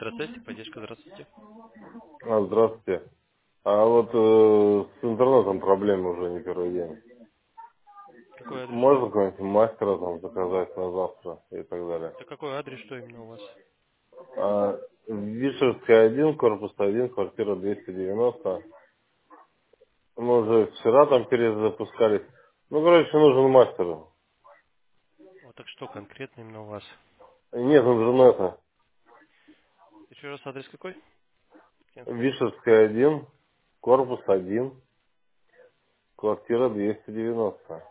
Электротехник, поддержка, здравствуйте. Здравствуйте. А вот с интернетом проблемы уже не первый день. Какой адрес, что Можно именно? какого-нибудь мастера там заказать на завтра и так далее? Это какой адрес, что именно у вас? Вишерская 1, корпус 1, квартира 290. Мы уже вчера там перезапускались. Ну, короче, нужен мастер. Вот так что конкретно именно у вас? Нет интернета. Еще раз адрес какой? Вишерская 1, корпус 1, квартира 290.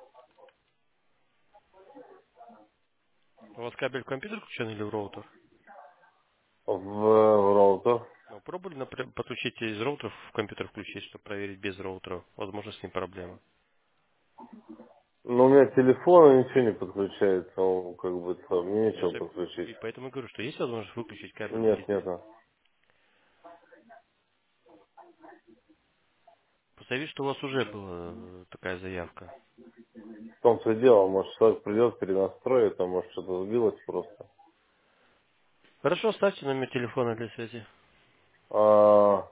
У вас кабель в компьютер включен или в роутер? В роутер. Ну, пробовали, например, подключить из роутеров в компьютер включить, чтобы проверить без роутера? Возможно, с ним проблема. Но у меня телефон и ничего не подключается. Он как бы там, мне Я нечего же подключить. и поэтому говорю, что есть возможность выключить кабель Нет, везде. нет. Представить, что у вас уже была такая заявка. В том-то и дело, может, человек придет, перенастроит, а может, что-то сбилось просто. Хорошо, ставьте номер телефона для связи. А,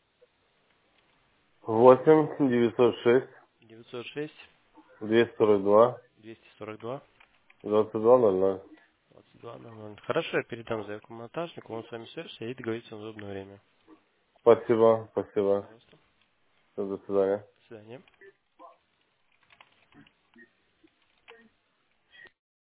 8 906 906 242 242 2200. 2200. Хорошо, я передам заявку монтажнику, он с вами свяжется и договорится на удобное время. Спасибо, спасибо. Пожалуйста. До свидания. До свидания.